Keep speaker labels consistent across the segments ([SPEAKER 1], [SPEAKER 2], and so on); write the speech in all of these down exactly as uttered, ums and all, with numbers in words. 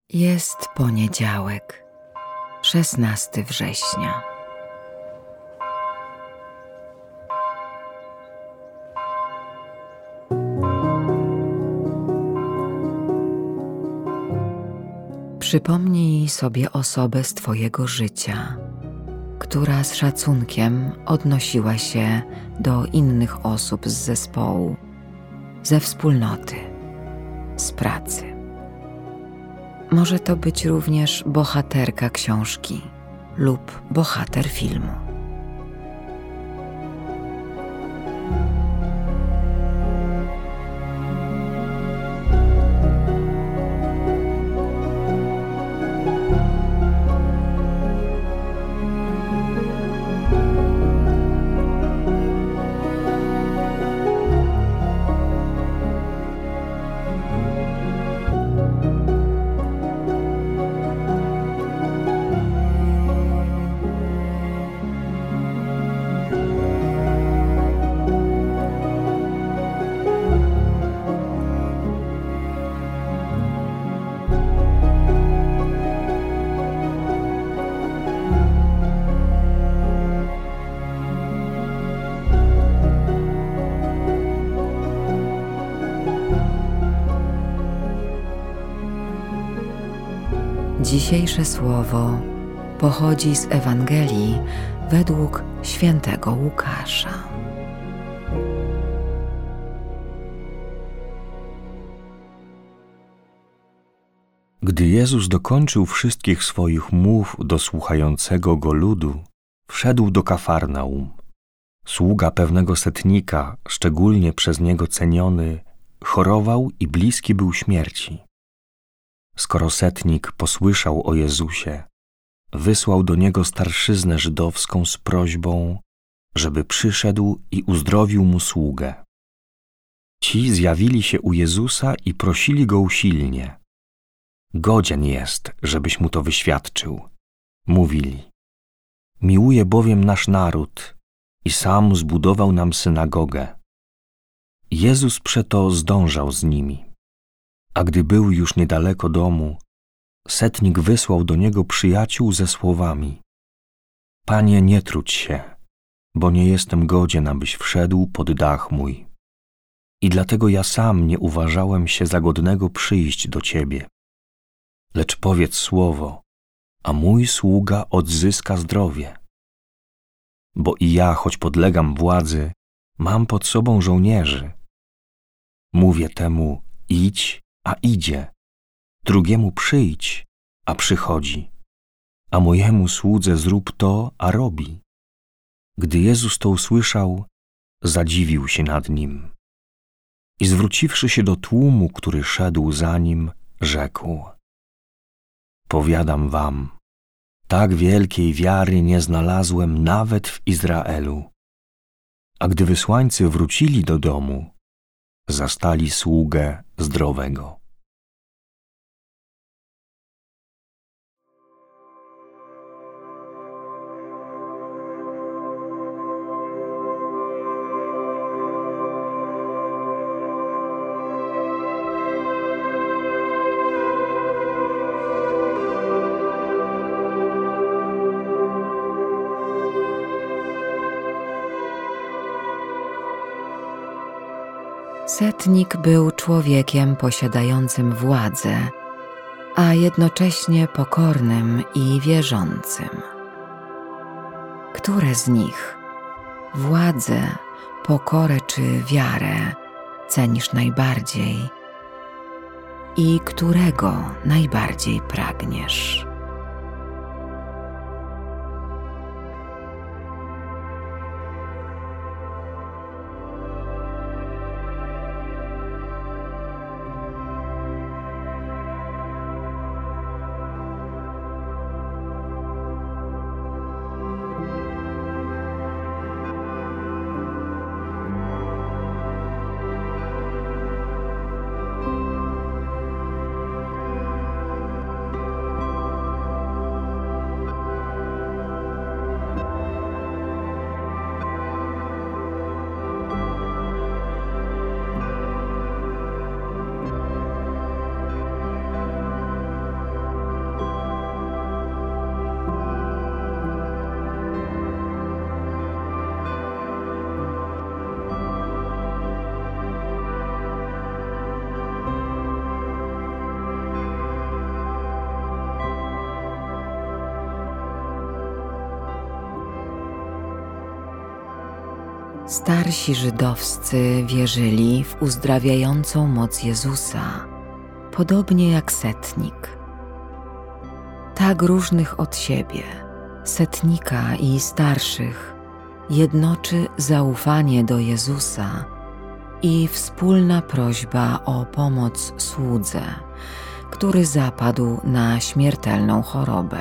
[SPEAKER 1] Jest poniedziałek, szesnastego września. Przypomnij sobie osobę z twojego życia, która z szacunkiem odnosiła się do innych osób z zespołu, ze wspólnoty, z pracy. Może to być również bohaterka książki lub bohater filmu. Dzisiejsze słowo pochodzi z Ewangelii według świętego Łukasza.
[SPEAKER 2] Gdy Jezus dokończył wszystkich swoich mów do słuchającego go ludu, wszedł do Kafarnaum. Sługa pewnego setnika, szczególnie przez niego ceniony, chorował i bliski był śmierci. Skoro setnik posłyszał o Jezusie, wysłał do niego starszyznę żydowską z prośbą, żeby przyszedł i uzdrowił mu sługę. Ci zjawili się u Jezusa i prosili go usilnie. Godzien jest, żebyś mu to wyświadczył. Mówili: miłuje bowiem nasz naród i sam zbudował nam synagogę. Jezus przeto zdążał z nimi. A gdy był już niedaleko domu, setnik wysłał do niego przyjaciół ze słowami: Panie, nie trudź się, bo nie jestem godzien, abyś wszedł pod dach mój. I dlatego ja sam nie uważałem się za godnego przyjść do ciebie. Lecz powiedz słowo, a mój sługa odzyska zdrowie. Bo i ja, choć podlegam władzy, mam pod sobą żołnierzy. Mówię temu: idź, a idzie, drugiemu przyjdź, a przychodzi, a mojemu słudze zrób to, a robi. Gdy Jezus to usłyszał, zadziwił się nad nim i zwróciwszy się do tłumu, który szedł za nim, rzekł: powiadam wam, tak wielkiej wiary nie znalazłem nawet w Izraelu. A gdy wysłańcy wrócili do domu, zastali sługę zdrowego.
[SPEAKER 1] Setnik był człowiekiem posiadającym władzę, a jednocześnie pokornym i wierzącym. Które z nich, władzę, pokorę czy wiarę, cenisz najbardziej i którego najbardziej pragniesz? Starsi żydowscy wierzyli w uzdrawiającą moc Jezusa, podobnie jak setnik. Tak różnych od siebie, setnika i starszych, jednoczy zaufanie do Jezusa i wspólna prośba o pomoc słudze, który zapadł na śmiertelną chorobę.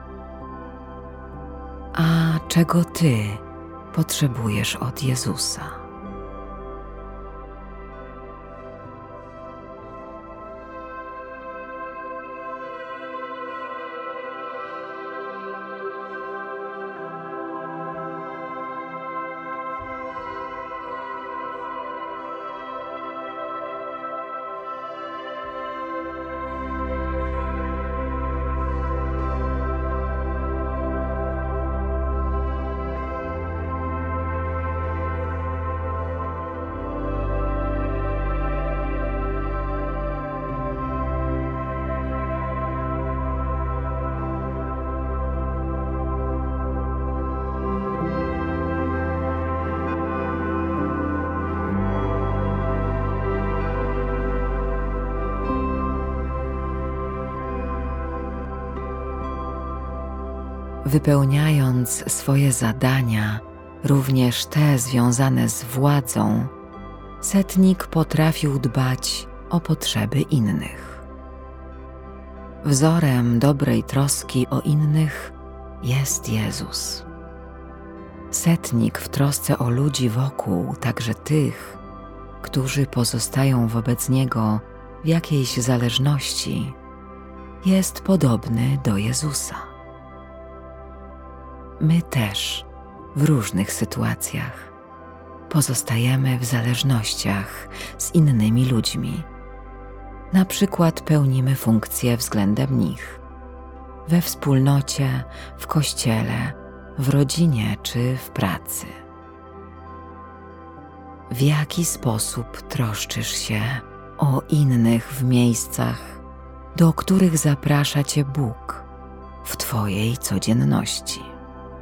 [SPEAKER 1] A czego Ty potrzebujesz od Jezusa? Wypełniając swoje zadania, również te związane z władzą, setnik potrafił dbać o potrzeby innych. Wzorem dobrej troski o innych jest Jezus. Setnik w trosce o ludzi wokół, także tych, którzy pozostają wobec Niego w jakiejś zależności, jest podobny do Jezusa. My też w różnych sytuacjach pozostajemy w zależnościach z innymi ludźmi. Na przykład pełnimy funkcje względem nich we wspólnocie, w kościele, w rodzinie czy w pracy. W jaki sposób troszczysz się o innych w miejscach, do których zaprasza Cię Bóg w Twojej codzienności?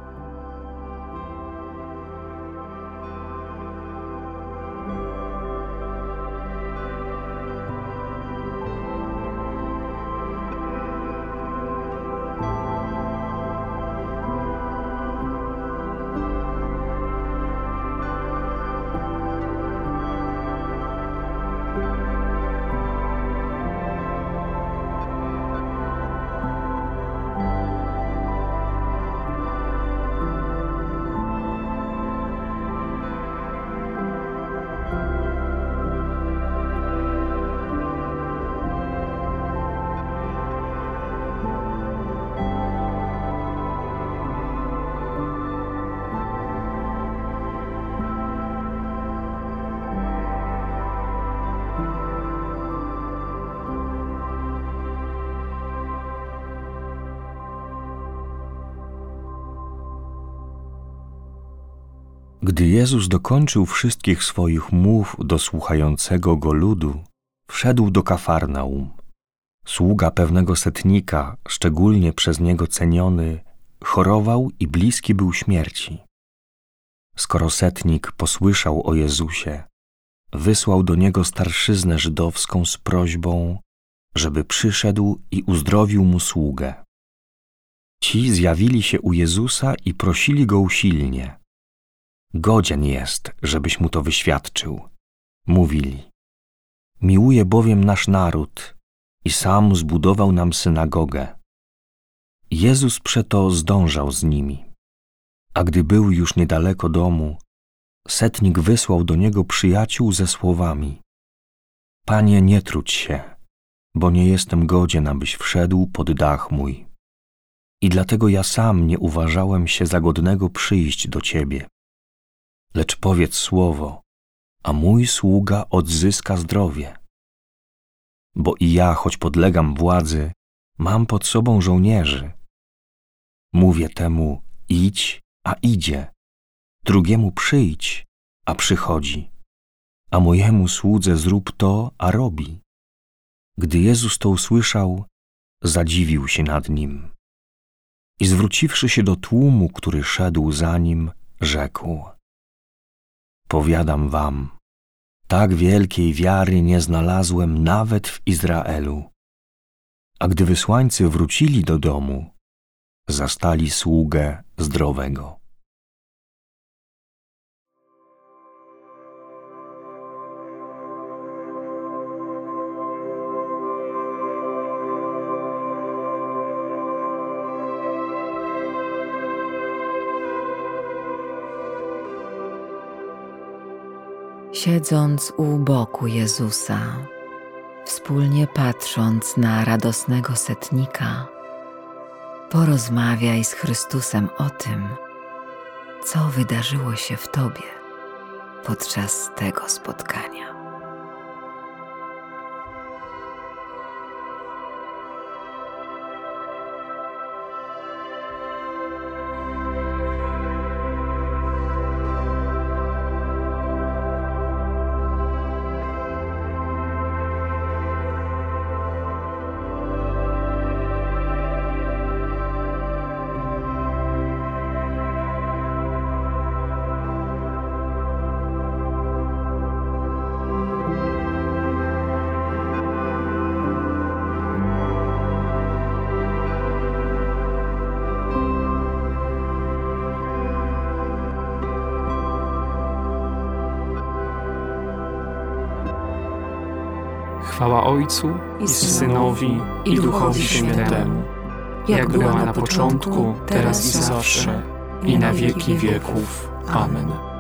[SPEAKER 2] Gdy Jezus dokończył wszystkich swoich mów do słuchającego Go ludu, wszedł do Kafarnaum. Sługa pewnego setnika, szczególnie przez Niego ceniony, chorował i bliski był śmierci. Skoro setnik posłyszał o Jezusie, wysłał do Niego starszyznę żydowską z prośbą, żeby przyszedł i uzdrowił mu sługę. Ci zjawili się u Jezusa i prosili Go usilnie. Godzien jest, żebyś mu to wyświadczył. Mówili: miłuje bowiem nasz naród i sam zbudował nam synagogę. Jezus przeto zdążał z nimi. A gdy był już niedaleko domu, setnik wysłał do niego przyjaciół ze słowami: Panie, nie trudź się, bo nie jestem godzien, abyś wszedł pod dach mój. I dlatego ja sam nie uważałem się za godnego przyjść do Ciebie. Lecz powiedz słowo, a mój sługa odzyska zdrowie. Bo i ja, choć podlegam władzy, mam pod sobą żołnierzy. Mówię temu: idź, a idzie, drugiemu przyjdź, a przychodzi, a mojemu słudze zrób to, a robi. Gdy Jezus to usłyszał, zadziwił się nad nim i zwróciwszy się do tłumu, który szedł za nim, rzekł: Powiadam wam, tak wielkiej wiary nie znalazłem nawet w Izraelu. A gdy wysłańcy wrócili do domu, zastali sługę zdrowego.
[SPEAKER 1] Siedząc u boku Jezusa, wspólnie patrząc na radosnego setnika, porozmawiaj z Chrystusem o tym, co wydarzyło się w Tobie podczas tego spotkania.
[SPEAKER 3] Chwała Ojcu i Synowi i Duchowi Świętemu, jak była na początku, teraz i zawsze, i na wieki wieków. Amen.